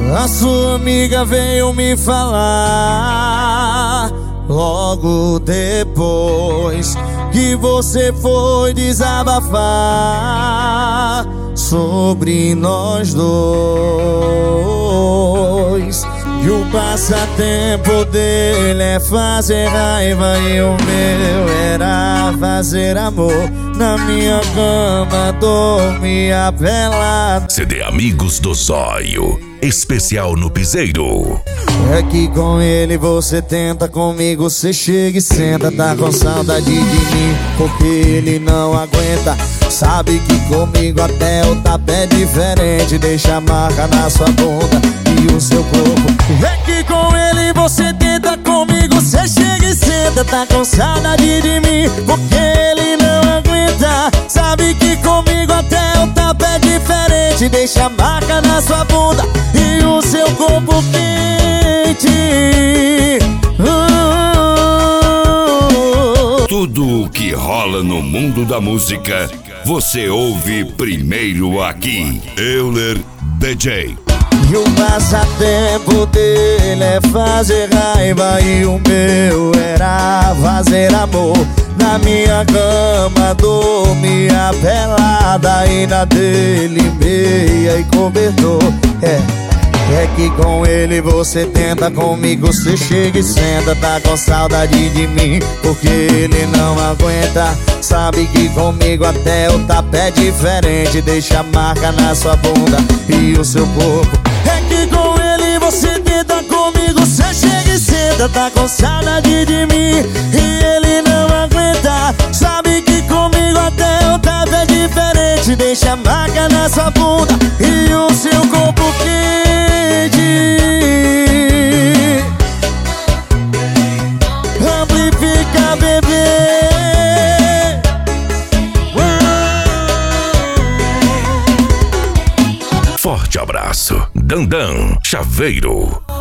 A sua amiga veio me falar logo depois que você foi desabafar sobre nós dois. E o passatempo dele é fazer raiva e o meu era fazer amor. Na minha cama dormia pelado. CD Amigos do Zóio, especial no Piseiro. É que com ele você tenta, comigo você chega e senta. Tá com saudade de mim porque ele não aguenta. Sabe que comigo até o tapa é diferente. Deixa a marca na sua bunda e o seu corpo. É que com ele você tenta, comigo você chega e senta. Tá com saudade de mim porque ele não aguenta. Sabe que comigo até o tapa é diferente. Deixa a marca na sua bunda e o seu corpo quente. Tudo o que rola no mundo da música, você ouve primeiro aqui. Euler DJ. E o passatempo dele é fazer raiva e o meu era fazer amor. Na minha cama dormia pelada e na dele meia e cobertor. É que com ele você tenta, comigo você chega e senta. Tá com saudade de mim porque ele não aguenta. Sabe que comigo até o tapa é diferente. Deixa a marca na sua bunda e o seu corpo. É que com ele você tenta, comigo você chega e senta. Tá com saudade de mim e ele não aguenta. Sabe que comigo até o tapa é diferente. Deixa a marca na sua bunda e o seu corpo quente. Amplifica, bebê. Forte abraço, Dandan Chaveiro.